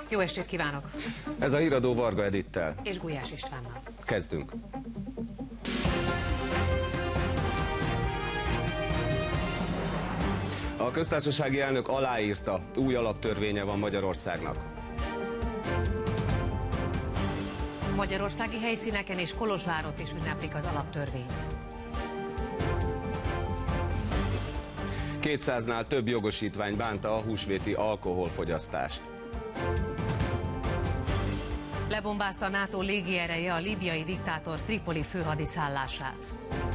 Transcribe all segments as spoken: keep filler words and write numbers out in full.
Jó estét kívánok! Ez a híradó Varga Edittel. És Gulyás Istvánnal. Kezdünk. A köztársasági elnök aláírta, új alaptörvénye van Magyarországnak. Magyarországi helyszíneken és Kolozsvárott is ünneplik az alaptörvényt. kétszáznál több jogosítvány bánta a húsvéti alkoholfogyasztást. Lebombázta a NATO légiereje a líbiai diktátor Tripoli főhadiszállását.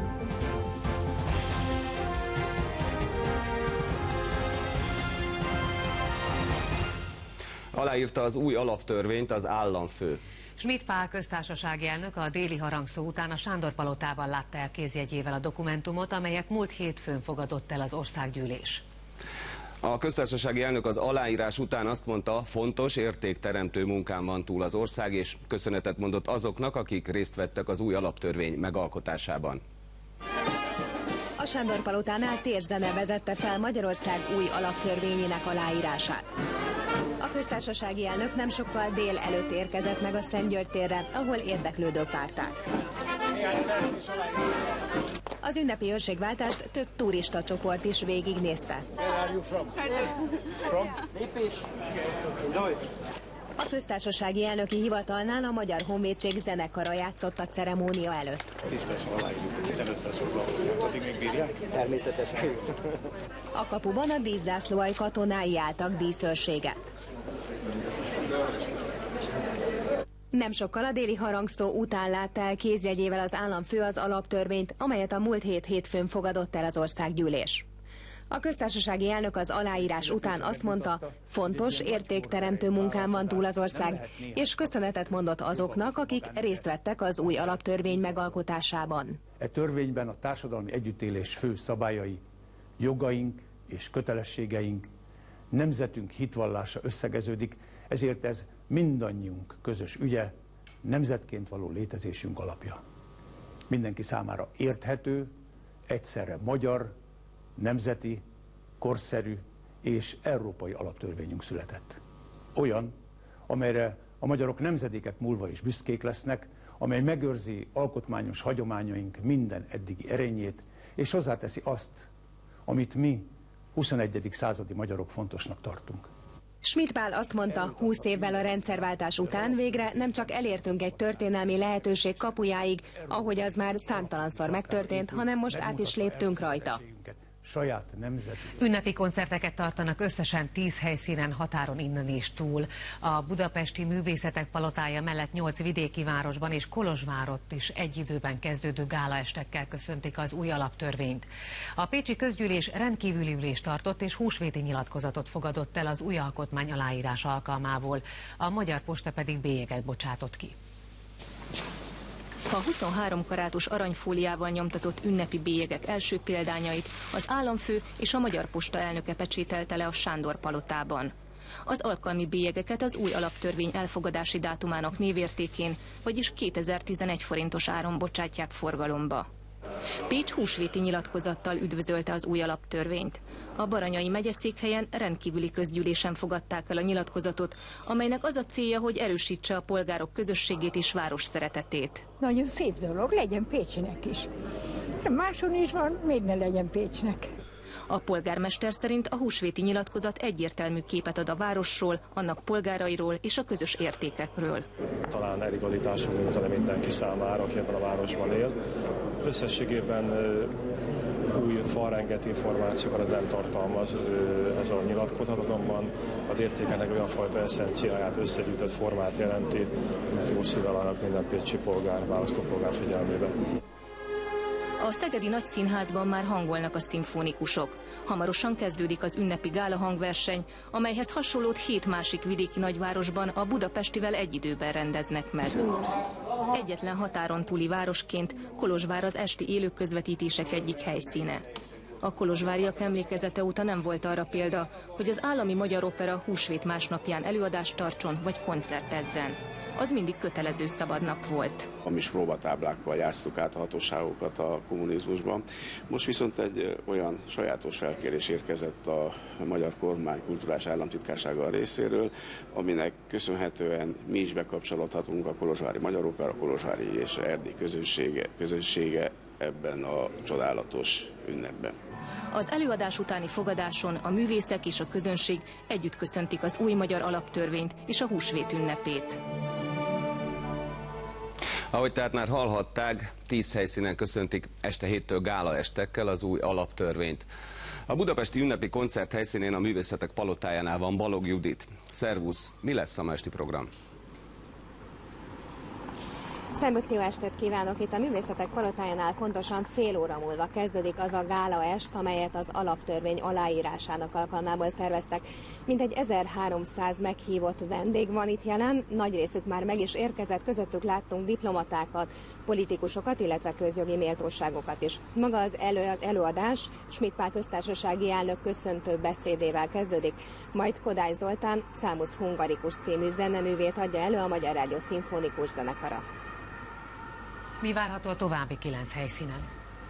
Aláírta az új alaptörvényt az államfő. Schmidt Pál köztársasági elnök a déli harangszó után a Sándor-palotában látta el kézjegyével a dokumentumot, amelyet múlt hétfőn fogadott el az országgyűlés. A köztársasági elnök az aláírás után azt mondta, fontos, értékteremtő munkán van túl az ország, és köszönetet mondott azoknak, akik részt vettek az új alaptörvény megalkotásában. A Sándor-palotánál térzene vezette fel Magyarország új alaptörvényének aláírását. A köztársasági elnök nem sokkal dél előtt érkezett meg a Szentgyörgy térre, ahol érdeklődők várták. Az ünnepi őrségváltást több turista csoport is végignézte. A köztársasági elnöki hivatalnál a Magyar Honvédség zenekara játszott a ceremónia előtt. tíz perc aláírjuk, tizenöt perc hozzá, addig még bírják? Természetesen. A kapuban a díszzászlóai katonái álltak díszőrséget. Nem sokkal a déli harangszó után látta el kézjegyével az államfő az alaptörvényt, amelyet a múlt hét hétfőn fogadott el az országgyűlés. A köztársasági elnök az aláírás után azt mondta, fontos, értékteremtő munkán van túl az ország, és köszönetet mondott azoknak, akik részt vettek az új alaptörvény megalkotásában. E törvényben a társadalmi együttélés fő szabályai, jogaink és kötelességeink, nemzetünk hitvallása összegeződik, ezért ez mindannyiunk közös ügye, nemzetként való létezésünk alapja. Mindenki számára érthető, egyszerre magyar, nemzeti, korszerű és európai alaptörvényünk született. Olyan, amelyre a magyarok nemzedékek múlva is büszkék lesznek, amely megőrzi alkotmányos hagyományaink minden eddigi erényét, és hozzáteszi azt, amit mi huszonegyedik századi magyarok fontosnak tartunk. Schmidt Pál azt mondta, húsz évvel a rendszerváltás után végre nem csak elértünk egy történelmi lehetőség kapujáig, ahogy az már számtalanszor megtörtént, hanem most át is léptünk rajta. Saját nemzeti. Ünnepi koncerteket tartanak összesen tíz helyszínen határon innen és túl. A budapesti művészetek palotája mellett nyolc vidéki városban és Kolozsvárott is egy időben kezdődő gálaestekkel köszöntik az új alaptörvényt. A pécsi közgyűlés rendkívüli ülést tartott és húsvéti nyilatkozatot fogadott el az új alkotmány aláírás alkalmából. A Magyar Posta pedig bélyeget bocsátott ki. A huszonhárom karátos aranyfóliával nyomtatott ünnepi bélyegek első példányait az államfő és a Magyar Posta elnöke pecsételte le a Sándor-palotában. Az alkalmi bélyegeket az új alaptörvény elfogadási dátumának névértékén, vagyis kétezer-tizenegy forintos áron bocsátják forgalomba. Pécs húsvéti nyilatkozattal üdvözölte az új alaptörvényt. A Baranyai megyeszékhelyen rendkívüli közgyűlésen fogadták el a nyilatkozatot, amelynek az a célja, hogy erősítse a polgárok közösségét és város szeretetét. Nagyon szép dolog, legyen Pécsinek is. Máson is van, még ne legyen Pécsnek. A polgármester szerint a húsvéti nyilatkozat egyértelmű képet ad a városról, annak polgárairól és a közös értékekről. Talán eligazításunk nyújtani mindenki számára, aki ebben a városban él. Összességében új falrenget információkat ez nem tartalmaz ez a nyilatkozat, azonban az értékeknek olyan fajta eszenciáját, összegyűjtött formát jelenti, mint jó szívvel állnak minden pécsi polgár, választópolgár figyelmébe. A Szegedi Nagyszínházban már hangolnak a szimfonikusok. Hamarosan kezdődik az ünnepi gála hangverseny, amelyhez hasonlót hét másik vidéki nagyvárosban a budapestivel egy időben rendeznek meg. Egyetlen határon túli városként Kolozsvár az esti élő közvetítések egyik helyszíne. A kolozsváriak emlékezete óta nem volt arra példa, hogy az Állami Magyar Opera húsvét másnapján előadást tartson vagy koncertezzen. Az mindig kötelező szabadnap volt. Hamis próbatáblákkal játsztuk át a hatóságokat a kommunizmusban. Most viszont egy olyan sajátos felkérés érkezett a magyar kormány kulturális államtitkársága részéről, aminek köszönhetően mi is bekapcsolódhatunk a kolozsvári Magyar Opera, a kolozsvári és Erdély közössége, közössége ebben a csodálatos ünnepben. Az előadás utáni fogadáson a művészek és a közönség együtt köszöntik az új magyar alaptörvényt és a húsvét ünnepét. Ahogy tehát már hallhatták, tíz helyszínen köszöntik este héttől gála estekkel az új alaptörvényt. A budapesti ünnepi koncert helyszínén a Művészetek Palotájánál van Balogh Judit. Szervusz, mi lesz a ma esti program? Szerbusz, jó estét kívánok! Itt a Művészetek Palotájánál pontosan fél óra múlva kezdődik az a gála est, amelyet az alaptörvény aláírásának alkalmából szerveztek. Mintegy ezerháromszáz meghívott vendég van itt jelen, nagy részük már meg is érkezett, közöttük láttunk diplomatákat, politikusokat, illetve közjogi méltóságokat is. Maga az elő, előadás Schmidt Pál köztársasági elnök köszöntő beszédével kezdődik, majd Kodály Zoltán Salmus Hungaricus című zeneművét adja elő a Magyar Rádió szimfonikus zenekara. Mi várható a további kilenc helyszínen?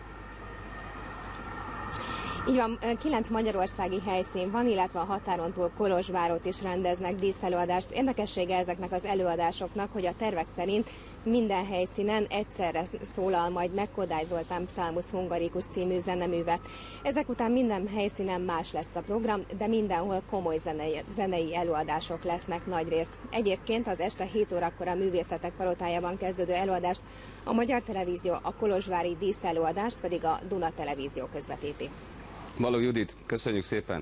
Így van, kilenc magyarországi helyszín van, illetve a határon túl Kolozsvárot is rendeznek díszelőadást. Érdekessége ezeknek az előadásoknak, hogy a tervek szerint minden helyszínen egyszerre szólal majd meg Kodály Zoltán Salmus Hungaricus című zeneműve. Ezek után minden helyszínen más lesz a program, de mindenhol komoly zenei, zenei előadások lesznek nagyrészt. Egyébként az este hét órakor a Művészetek Palotájában kezdődő előadást a Magyar Televízió, a kolozsvári díszelőadást pedig a Duna Televízió közvetíti. Balogh Judit, köszönjük szépen!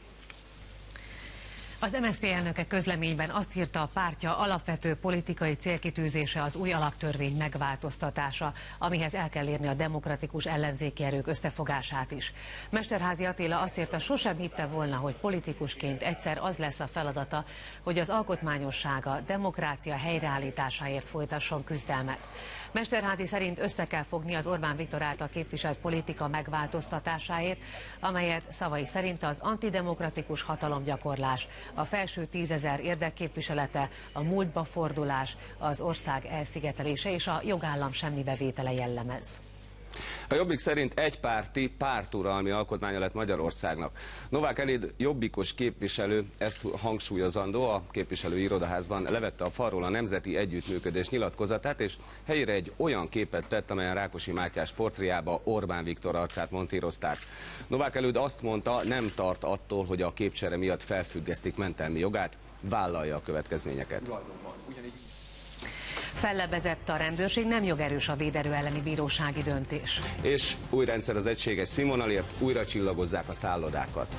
Az em es zé pé elnöke közleményben azt írta, a pártja alapvető politikai célkitűzése az új alaptörvény megváltoztatása, amihez el kell érni a demokratikus ellenzéki erők összefogását is. Mesterházy Attila azt írta, sosem hitte volna, hogy politikusként egyszer az lesz a feladata, hogy az alkotmányossága, demokrácia helyreállításáért folytasson küzdelmet. Mesterházy szerint össze kell fogni az Orbán Viktor által képviselt politika megváltoztatásáért, amelyet szavai szerint az antidemokratikus hatalomgyakorlás, a felső tízezer érdekképviselete, a múltba fordulás, az ország elszigetelése és a jogállam semmibevétele jellemez. A Jobbik szerint egypárti, párturalmi alkotmánya lett Magyarországnak. Novák Eléd jobbikos képviselő ezt hangsúlyozandó, a képviselői irodaházban levette a falról a Nemzeti Együttműködés nyilatkozatát, és helyére egy olyan képet tett, amelyen Rákosi Mátyás portréjába Orbán Viktor arcát montírozták. Novák Eléd azt mondta, nem tart attól, hogy a képcsere miatt felfüggesztik mentelmi jogát, vállalja a következményeket. Fellebbezett a rendőrség, nem jogerős a véderő elleni bírósági döntés. És új rendszer az egységes színvonalért, újra csillagozzák a szállodákat.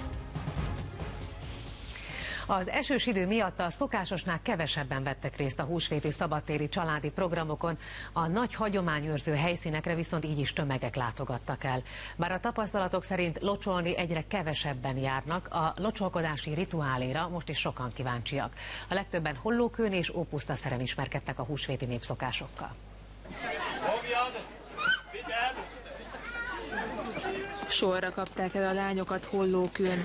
Az esős idő miatt a szokásosnál kevesebben vettek részt a húsvéti szabadtéri családi programokon, a nagy hagyományőrző helyszínekre viszont így is tömegek látogattak el. Bár a tapasztalatok szerint locsolni egyre kevesebben járnak, a locsolkodási rituáléra most is sokan kíváncsiak. A legtöbben Hollókőn és Ópusztaszeren ismerkedtek a húsvéti népszokásokkal. Sorra kapták el a lányokat Hollókőn.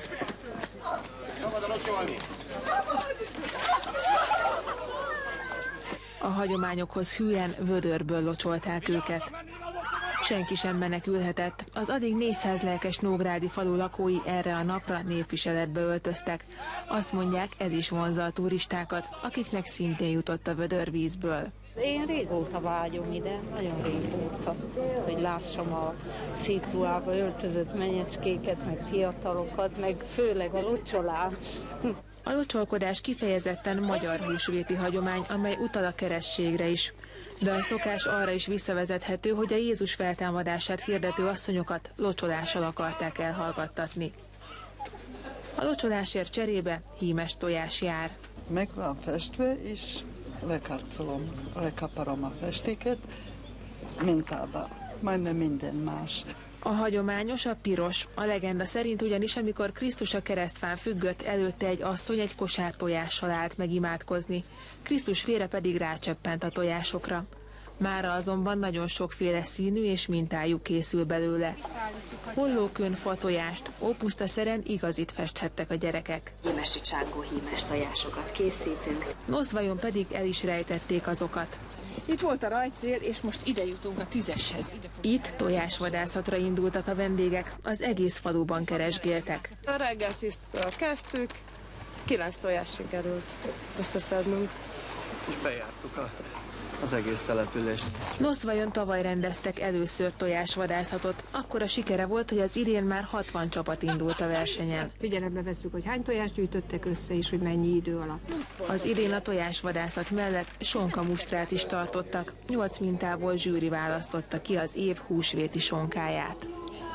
A hagyományokhoz hűen vödörből locsolták őket. Senki sem menekülhetett. Az addig négyszáz lelkes nógrádi falu lakói erre a napra népviseletbe öltöztek. Azt mondják, ez is vonzza a turistákat, akiknek szintén jutott a vödörvízből. Én régóta vágyom ide, nagyon régóta, hogy lássam a szép ruhába öltözött menyecskéket, meg fiatalokat, meg főleg a locsolást. A locsolkodás kifejezetten magyar húsvéti hagyomány, amely utal a keresztségre is. De a szokás arra is visszavezethető, hogy a Jézus feltámadását hirdető asszonyokat locsolással akarták elhallgattatni. A locsolásért cserébe hímes tojás jár. Meg van festve, és lekarcolom, lekaparom a festéket mintába, majdnem minden más. A hagyományos a piros. A legenda szerint ugyanis, amikor Krisztus a keresztfán függött, előtte egy asszony egy kosár tojással állt meg imádkozni. Krisztus vére pedig rácseppent a tojásokra. Mára azonban nagyon sokféle színű és mintájú készül belőle. Hollókön, fatojást, ópusztaszeren igazit festhettek a gyerekek. Hímesi csángó hímes tojásokat készítünk. Noszvajon pedig el is rejtették azokat. Itt volt a rajtcél, és most ide jutunk a tüzeshez. Itt tojásvadászatra indultak a vendégek, az egész faluban keresgéltek. A reggel tíztől kezdtük, kilenc tojás sikerült összeszednünk. És bejártuk a, az egész települést. Noszvajon tavaly rendeztek először tojásvadászatot. Akkora sikere volt, hogy az idén már hatvan csapat indult a versenyen. Figyelembe vesszük, hogy hány tojást gyűjtöttek össze, és hogy mennyi idő alatt. Az idén a tojásvadászat mellett sonkamustrát is tartottak. Nyolc mintából zsűri választotta ki az év húsvéti sonkáját.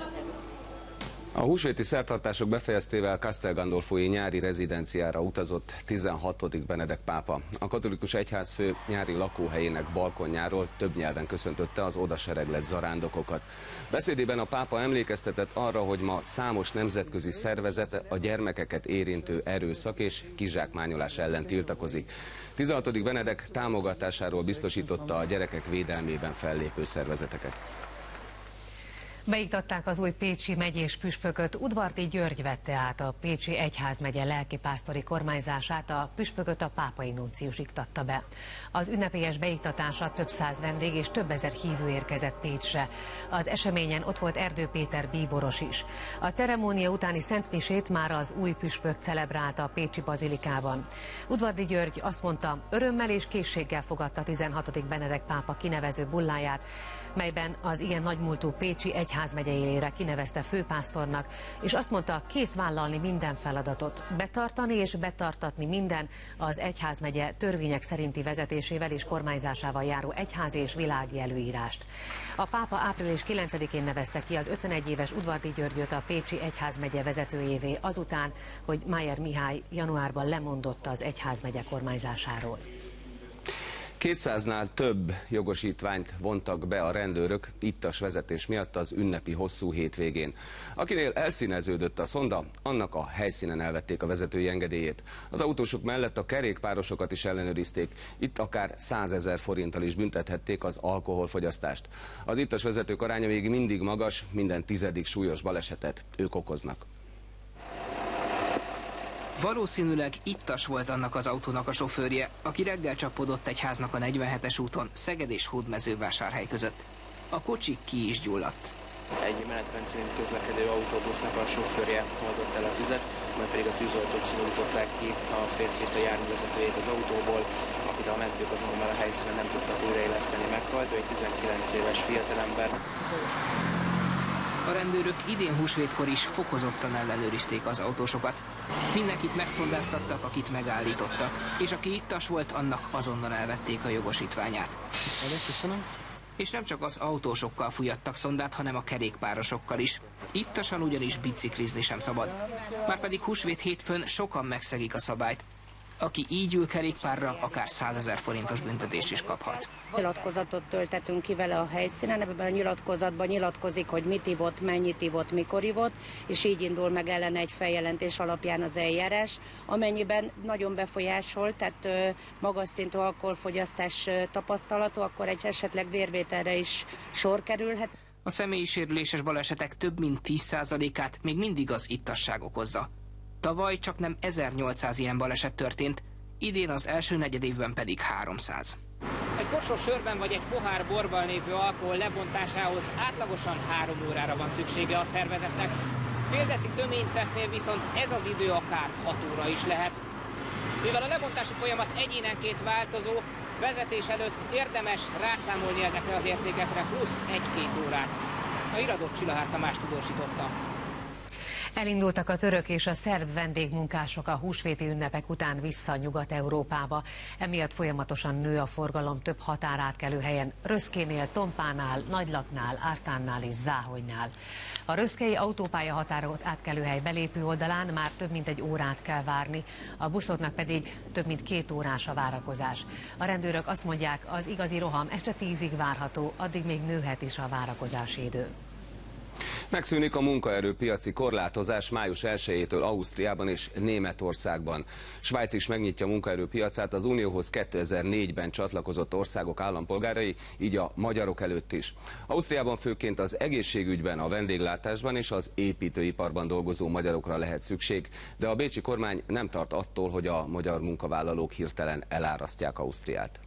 A húsvéti szertartások befejeztével Castel Gandolfói nyári rezidenciára utazott tizenhatodik Benedek pápa. A katolikus egyházfő nyári lakóhelyének balkonjáról több nyelven köszöntötte az oda sereglett zarándokokat. Beszédében a pápa emlékeztetett arra, hogy ma számos nemzetközi szervezet a gyermekeket érintő erőszak és kizsákmányolás ellen tiltakozik. tizenhatodik Benedek támogatásáról biztosította a gyerekek védelmében fellépő szervezeteket. Beiktatták az új pécsi megyés püspököt. Udvardi György vette át a Pécsi Egyházmegye lelkipásztori kormányzását, a püspököt a pápai nuncius iktatta be. Az ünnepélyes beiktatásra több száz vendég és több ezer hívő érkezett Pécsre. Az eseményen ott volt Erdő Péter bíboros is. A ceremónia utáni szentmisét már az új püspök celebrálta a pécsi bazilikában. Udvardi György azt mondta, örömmel és készséggel fogadta tizenhatodik Benedek pápa kinevező bulláját, melyben az ilyen nagymúltú Pécsi Egyházmegye élére kinevezte főpásztornak, és azt mondta, kész vállalni minden feladatot, betartani és betartatni minden az egyházmegye törvények szerinti vezetésével és kormányzásával járó egyházi és világi előírást. A pápa április kilencedikén nevezte ki az ötvenegy éves Udvardi Györgyöt a Pécsi Egyházmegye vezetőjévé azután, hogy Májer Mihály januárban lemondott az egyházmegye kormányzásáról. kétszáznál több jogosítványt vontak be a rendőrök ittas vezetés miatt az ünnepi hosszú hétvégén. Akinél elszíneződött a szonda, annak a helyszínen elvették a vezetői engedélyét. Az autósok mellett a kerékpárosokat is ellenőrizték. Itt akár százezer forinttal is büntethették az alkoholfogyasztást. Az ittas vezetők aránya még mindig magas, minden tizedik súlyos balesetet ők okoznak. Valószínűleg ittas volt annak az autónak a sofőrje, aki reggel csapódott egy háznak a negyvenhetes úton Szeged és Hódmezővásárhely között. A kocsi ki is gyulladt. Egy menetrend szerint közlekedő autóbusznak a sofőrje oldott el a tüzet, majd pedig a tűzoltók szólították ki a férfit, a járművezetőjét az autóból, akit a mentők azonban a helyszínen nem tudtak újraéleszteni, meghalt, ő egy tizenkilenc éves fiatalember. A rendőrök idén húsvétkor is fokozottan ellenőrizték az autósokat. Mindenkit megszondáztattak, akit megállítottak, és aki ittas volt, annak azonnal elvették a jogosítványát. És nem csak az autósokkal fújattak szondát, hanem a kerékpárosokkal is. Ittasan ugyanis biciklizni sem szabad. Márpedig húsvét hétfőn sokan megszegik a szabályt. Aki így ül kerékpárra, akár százezer forintos büntetést is kaphat. Nyilatkozatot töltetünk ki vele a helyszínen, ebben a nyilatkozatban nyilatkozik, hogy mit ivott, mennyit ivott, mikor ivott, és így indul meg ellene egy feljelentés alapján az eljárás, amennyiben nagyon befolyásol, tehát ö, magas szintű alkoholfogyasztás ö, tapasztalatú, akkor egy esetleg vérvételre is sor kerülhet. A személyi sérüléses balesetek több mint tíz százalékát még mindig az ittasság okozza. Tavaly csak nem ezernyolcszáz ilyen baleset történt, idén az első negyedévben pedig háromszáz. Egy korsó sörben vagy egy pohár borban lévő alkohol lebontásához átlagosan három órára van szüksége a szervezetnek. Fél deci töményszesznél viszont ez az idő akár hat óra is lehet. Mivel a lebontási folyamat egyénenként változó, vezetés előtt érdemes rászámolni ezekre az értékekre plusz egy-két órát. A Iradó Csillahár Tamás tudósította. Elindultak a török és a szerb vendégmunkások a húsvéti ünnepek után vissza Nyugat-Európába. Emiatt folyamatosan nő a forgalom több határátkelő helyen, Röszkénél, Tompánál, Nagylaknál, Ártánnál és Záhonynál. A röszkei autópálya határolt átkelőhely belépő oldalán már több mint egy órát kell várni, a buszoknak pedig több mint két órás a várakozás. A rendőrök azt mondják, az igazi roham este tízig várható, addig még nőhet is a várakozási idő. Megszűnik a munkaerőpiaci korlátozás május elsejétől Ausztriában és Németországban. Svájc is megnyitja munkaerőpiacát az Unióhoz kétezer-négyben csatlakozott országok állampolgárai, így a magyarok előtt is. Ausztriában főként az egészségügyben, a vendéglátásban és az építőiparban dolgozó magyarokra lehet szükség, de a bécsi kormány nem tart attól, hogy a magyar munkavállalók hirtelen elárasztják Ausztriát.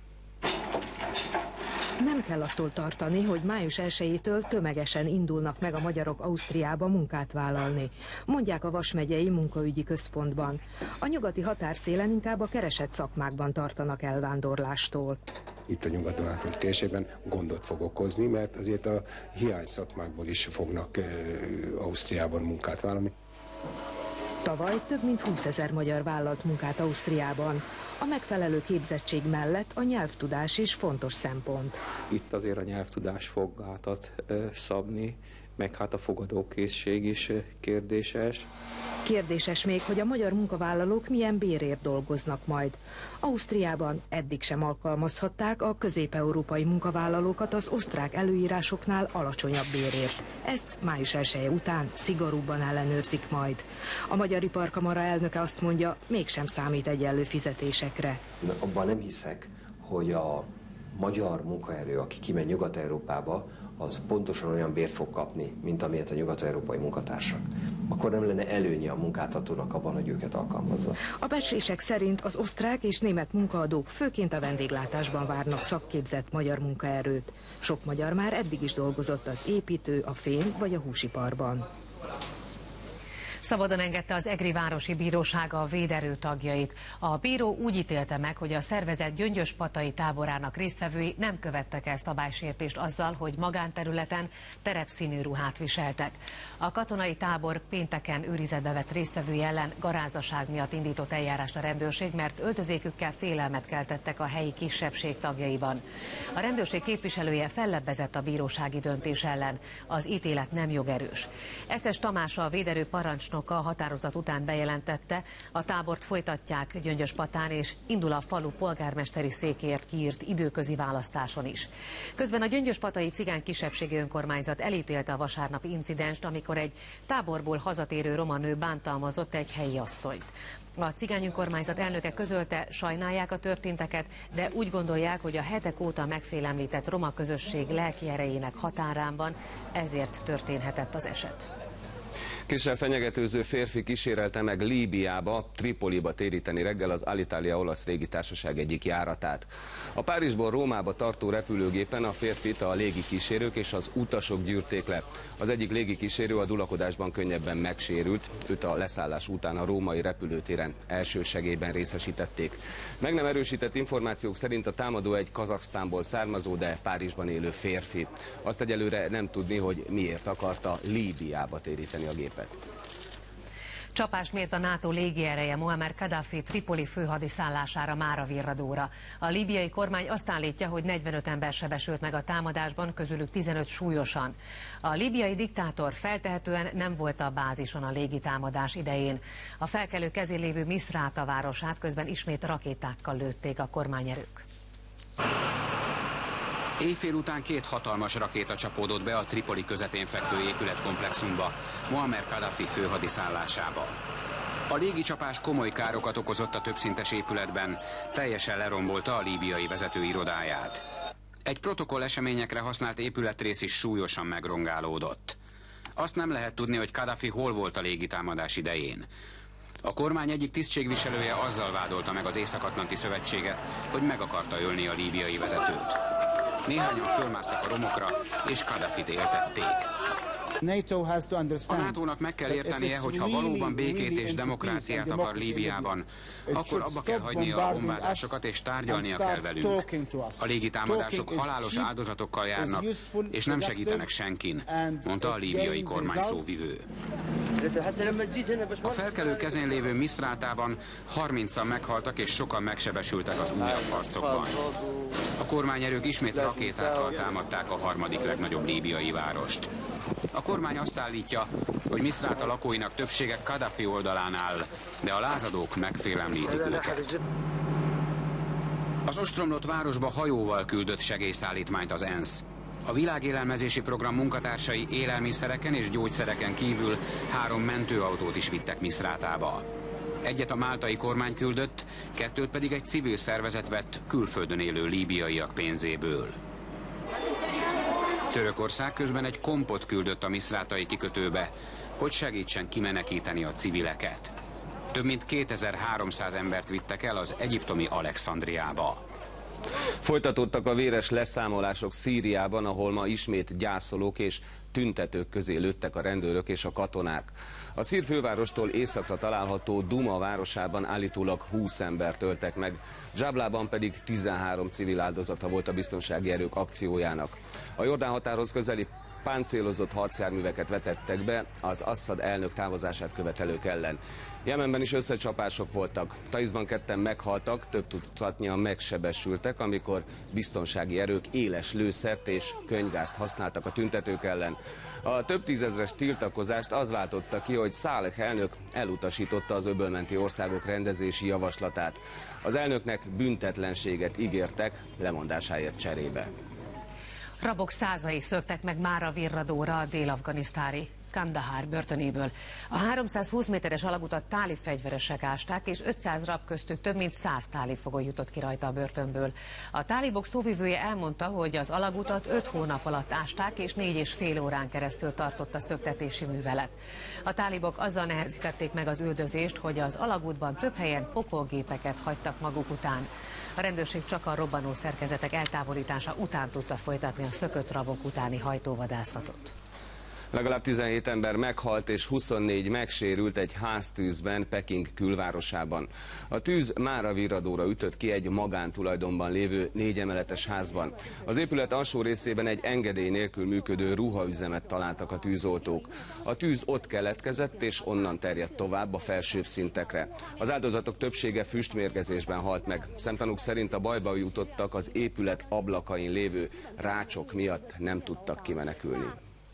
Nem kell attól tartani, hogy május elsejétől tömegesen indulnak meg a magyarok Ausztriába munkát vállalni, mondják a Vas megyei munkaügyi központban. A nyugati határszélen inkább a keresett szakmákban tartanak elvándorlástól. Itt a Nyugat-Dunántúli térségben gondot fog okozni, mert azért a hiány szakmákból is fognak e, Ausztriában munkát vállalni. Tavaly több mint húszezer magyar vállalt munkát Ausztriában. A megfelelő képzettség mellett a nyelvtudás is fontos szempont. Itt azért a nyelvtudás fog gátat szabni, meg hát a fogadókészség is kérdéses. Kérdéses még, hogy a magyar munkavállalók milyen bérért dolgoznak majd. Ausztriában eddig sem alkalmazhatták a közép-európai munkavállalókat az osztrák előírásoknál alacsonyabb bérért. Ezt május elseje után szigorúbban ellenőrzik majd. A Magyar Iparkamara elnöke azt mondja, mégsem számít egyenlő fizetésekre. Abban nem hiszek, hogy a magyar munkaerő, aki kimegy Nyugat-Európába, az pontosan olyan bért fog kapni, mint amilyet a nyugat-európai munkatársak. Akkor nem lenne előnye a munkáltatónak abban, hogy őket alkalmazza. A becslések szerint az osztrák és német munkaadók főként a vendéglátásban várnak szakképzett magyar munkaerőt. Sok magyar már eddig is dolgozott az építő, a fém vagy a húsiparban. Szabadon engedte az Egri városi bírósága a véderő tagjait. A bíró úgy ítélte meg, hogy a szervezet Gyöngyöspatai táborának résztvevői nem követtek el szabálysértést azzal, hogy magánterületen terepszínű ruhát viseltek. A katonai tábor pénteken őrizetbe vett résztvevői ellen garázdaság miatt indított eljárást a rendőrség, mert öltözékükkel félelmet keltettek a helyi kisebbség tagjaiban. A rendőrség képviselője fellebbezett a bírósági döntés ellen. Az ítélet nem jogerős. Eszes Tamás, a véderő parancs a határozat után bejelentette, a tábort folytatják Gyöngyöspatán, és indul a falu polgármesteri székért kiírt időközi választáson is. Közben a gyöngyöspatai cigány kisebbségi önkormányzat elítélte a vasárnapi incidenst, amikor egy táborból hazatérő roma nő bántalmazott egy helyi asszonyt. A cigány önkormányzat elnöke közölte, sajnálják a történteket, de úgy gondolják, hogy a hetek óta megfélemlített roma közösség lelki erejének határán van, ezért történhetett az eset. Késsel fenyegetőző férfi kísérelte meg Líbiába, Tripoliba téríteni reggel az Alitalia olasz légitársaság egyik járatát. A Párizsból Rómába tartó repülőgépen a férfit a légikísérők és az utasok gyűrték le. Az egyik légikísérő a dulakodásban könnyebben megsérült, őt a leszállás után a római repülőtéren elsősegélyben részesítették. Meg nem erősített információk szerint a támadó egy Kazaksztánból származó, de Párizsban élő férfi. Azt egyelőre nem tudni, hogy miért akarta Líbiába téríteni a gépet. Csapást mért a NATO légiereje Muammar Kadhafi Tripoli főhadiszállására mára virradóra. A líbiai kormány azt állítja, hogy negyvenöt ember sebesült meg a támadásban, közülük tizenöt súlyosan. A líbiai diktátor feltehetően nem volt a bázison a légitámadás idején. A felkelő kezén lévő Misrata városát közben ismét rakétákkal lőtték a kormányerők. Éjfél után két hatalmas rakéta csapódott be a Tripoli közepén fekvő épületkomplexumba, Muammar Kadhafi főhadiszállásába. A légicsapás komoly károkat okozott a többszintes épületben, teljesen lerombolta a líbiai vezető irodáját. Egy protokoll eseményekre használt épületrész is súlyosan megrongálódott. Azt nem lehet tudni, hogy Kadhafi hol volt a légitámadás idején. A kormány egyik tisztségviselője azzal vádolta meg az Észak-Atlanti Szövetséget, hogy meg akarta ölni a líbiai vezetőt. Néhányan fölmásztak a romokra, és Kadhafit éltették. A nátónak meg kell értenie, hogy ha valóban békét és demokráciát akar Líbiában, akkor abba kell hagynia a bombázásokat és tárgyalnia kell velünk. A légitámadások halálos áldozatokkal járnak, és nem segítenek senkin, mondta a líbiai kormány szóvivő. A felkelő kezén lévő Misrátában harmincan meghaltak és sokan megsebesültek az újabb harcokban. A kormányerők ismét rakétákkal támadták a harmadik legnagyobb líbiai várost. A kormány azt állítja, hogy Misrata lakóinak többsége Kadhafi oldalán áll, de a lázadók megfélemlítik őket. Az ostromlott városba hajóval küldött segélyszállítmányt az ENSZ. A világélelmezési program munkatársai élelmiszereken és gyógyszereken kívül három mentőautót is vittek Misztrátába. Egyet a máltai kormány küldött, kettőt pedig egy civil szervezet vett külföldön élő líbiaiak pénzéből. Törökország közben egy kompot küldött a misztrátai kikötőbe, hogy segítsen kimenekíteni a civileket. Több mint kétezer-háromszáz embert vittek el az egyiptomi Alexandriába. Folytatódtak a véres leszámolások Szíriában, ahol ma ismét gyászolók és tüntetők közé lőttek a rendőrök és a katonák. A szír fővárostól északra található Duma városában állítólag húsz embert öltek meg, Dzsáblában pedig tizenhárom civil áldozata volt a biztonsági erők akciójának. A Jordán határhoz közeli páncélozott harcjárműveket vetettek be az Assad elnök távozását követelők ellen. Jemenben is összecsapások voltak. Taizban ketten meghaltak, több tucatnyian megsebesültek, amikor biztonsági erők éles lőszert és könyvgázt használtak a tüntetők ellen. A több tízezres tiltakozást az váltotta ki, hogy Száleh elnök elutasította az öbölmenti országok rendezési javaslatát. Az elnöknek büntetlenséget ígértek lemondásáért cserébe. Rabok százai szöktek meg mára virradóra a dél-afganisztáni Kandahár börtönéből. A háromszázhúsz méteres alagutat tálib fegyveresek ásták, és ötszáz rab köztük több mint száz tálibfogoly jutott ki rajta a börtönből. A tálibok szóvivője elmondta, hogy az alagutat öt hónap alatt ásták, és négy és fél órán keresztül tartott a szöktetési művelet. A tálibok azzal nehezítették meg az üldözést, hogy az alagútban több helyen pokolgépeket hagytak maguk után. A rendőrség csak a robbanó szerkezetek eltávolítása után tudta folytatni a szökött rabok utáni hajtóvadászatot. Legalább tizenhét ember meghalt és huszonnégy megsérült egy háztűzben Peking külvárosában. A tűz mára virradóra ütött ki egy magántulajdonban lévő négyemeletes házban. Az épület alsó részében egy engedély nélkül működő ruhaüzemet találtak a tűzoltók. A tűz ott keletkezett és onnan terjedt tovább a felsőbb szintekre. Az áldozatok többsége füstmérgezésben halt meg. Szemtanúk szerint a bajba jutottak az épület ablakain lévő rácsok miatt nem tudtak kimenekülni.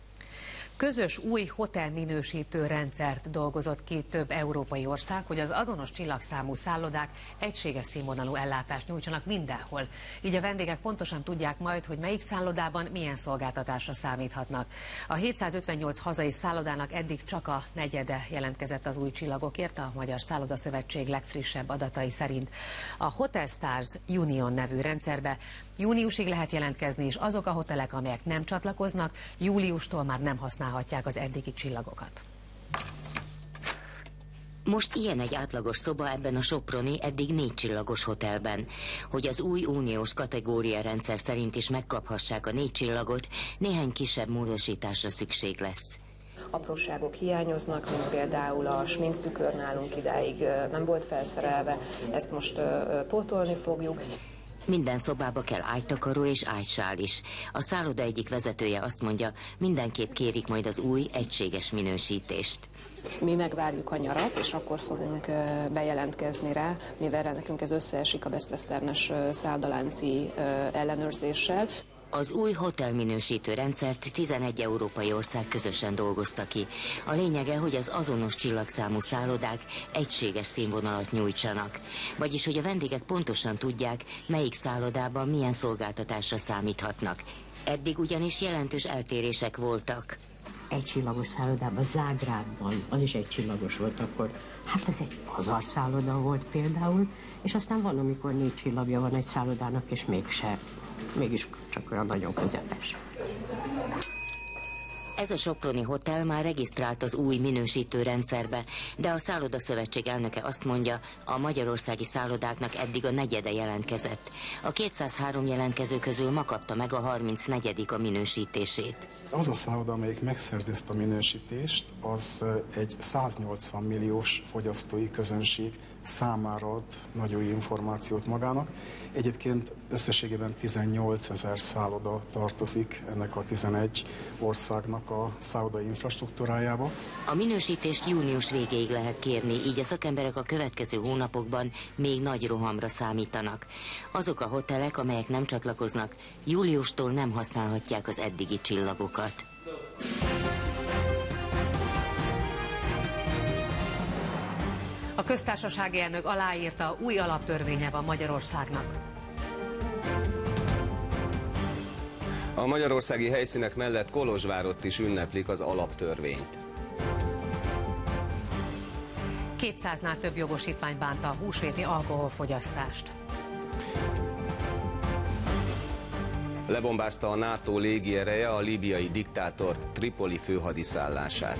Közös új hotelminősítő rendszert dolgozott ki több európai ország, hogy az azonos csillagszámú szállodák egységes színvonalú ellátást nyújtsanak mindenhol. Így a vendégek pontosan tudják majd, hogy melyik szállodában milyen szolgáltatásra számíthatnak. A hétszázötvennyolc hazai szállodának eddig csak a negyede jelentkezett az új csillagokért, a Magyar Szállodaszövetség legfrissebb adatai szerint. A Hotel Stars Union nevű rendszerbe júniusig lehet jelentkezni, és azok a hotelek, amelyek nem csatlakoznak, júliustól már nem használhatják az eddigi csillagokat. Most ilyen egy átlagos szoba ebben a soproni, eddig négy csillagos hotelben. Hogy az új uniós kategória rendszer szerint is megkaphassák a négy csillagot, néhány kisebb módosításra szükség lesz. Apróságok hiányoznak, mint például a sminktükör nálunk idáig nem volt felszerelve, ezt most pótolni fogjuk. Minden szobába kell ágytakaró és ágysál is. A szálloda egyik vezetője azt mondja, mindenképp kérik majd az új, egységes minősítést. Mi megvárjuk a nyarat, és akkor fogunk bejelentkezni rá, mivel nekünk ez összeesik a Best Westernes szállodalánci ellenőrzéssel. Az új hotelminősítő rendszert tizenegy európai ország közösen dolgozta ki. A lényege, hogy az azonos csillagszámú szállodák egységes színvonalat nyújtsanak. Vagyis, hogy a vendégek pontosan tudják, melyik szállodában milyen szolgáltatásra számíthatnak. Eddig ugyanis jelentős eltérések voltak. Egy csillagos szállodában, Zágrábban, az is egy csillagos volt akkor. Hát ez egy pazarszálloda volt például, és aztán van, amikor négy csillagja van egy szállodának, és mégse. Mégis csak olyan nagyon közepes. Ez a soproni hotel már regisztrált az új minősítő rendszerbe, de a Szállodaszövetség elnöke azt mondja, a magyarországi szállodáknak eddig a negyede jelentkezett. A kétszázhárom jelentkező közül ma kapta meg a harmincnegyedik a minősítését. Az a szálloda, amelyik megszerzi ezt a minősítést, az egy száznyolcvan milliós fogyasztói közönség számára ad nagy új információt magának. Egyébként összességében tizennyolcezer szálloda tartozik ennek a tizenegy országnak a szállodai infrastruktúrájába. A minősítést június végéig lehet kérni, így a szakemberek a következő hónapokban még nagy rohamra számítanak. Azok a hotelek, amelyek nem csatlakoznak, júliustól nem használhatják az eddigi csillagokat. A köztársasági elnök aláírta, új alaptörvénye van Magyarországnak. A magyarországi helyszínek mellett Kolozsvárott is ünneplik az alaptörvényt. kétszáznál több jogosítvány bánta a húsvéti alkoholfogyasztást. Lebombázta a NATO légiereje a líbiai diktátor Tripoli főhadiszállását.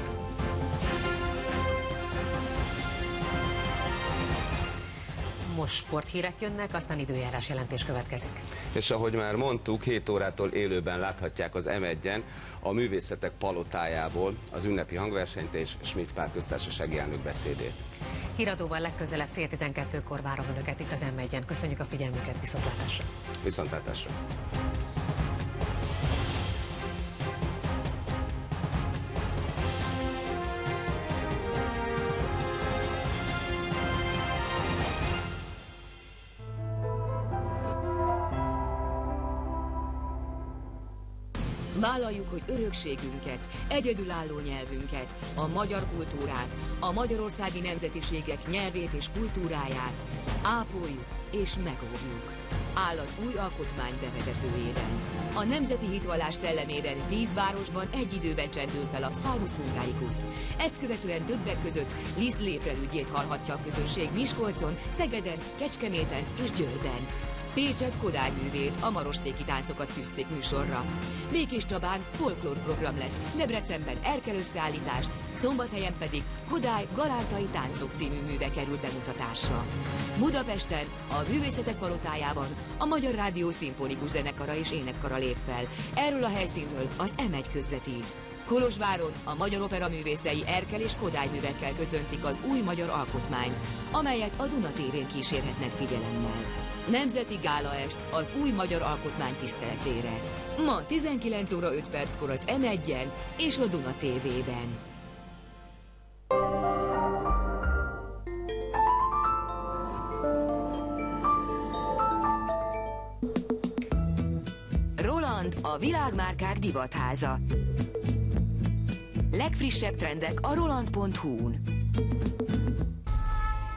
Most sporthírek jönnek, aztán időjárás jelentés következik. És ahogy már mondtuk, hét órától élőben láthatják az em egyen a Művészetek Palotájából az ünnepi hangversenyt és Schmidt Pál köztársasági elnök beszédét. Híradóval legközelebb fél tizenkettőkor várom önöket itt az em egyen. Köszönjük a figyelmüket, viszontlátásra! Viszontlátásra! Vállaljuk, hogy örökségünket, egyedülálló nyelvünket, a magyar kultúrát, a magyarországi nemzetiségek nyelvét és kultúráját ápoljuk és megóvjuk. Áll az új alkotmány bevezetőjében. A nemzeti hitvallás szellemében tíz városban egy időben csendül fel a Psalmus Hungaricus. Ezt követően többek között Liszt léprelődjét hallhatja a közönség Miskolcon, Szegeden, Kecskeméten és Győrben. Pécset Kodály művét, a marosszéki táncokat tűzték műsorra. Békéscsabán folklórprogram lesz, Debrecenben erkel összeállítás, Szombathelyen pedig Kodály galántai táncok című műve kerül bemutatásra. Budapesten, a Művészetek Palotájában a Magyar Rádió Szimfonikus Zenekara és Énekkara lép fel. Erről a helyszínről az em egy közvetít. Kolozsváron a Magyar Opera művészei erkel és Kodály művekkel köszöntik az új magyar alkotmányt, amelyet a Duna tévén kísérhetnek figyelemmel. Nemzeti gálaest az új magyar alkotmány tiszteletére. Ma tizenkilenc óra öt perckor az em egyen és a Duna tévében. Roland, a világmárkák divatháza. Legfrissebb trendek a roland pont hu-n.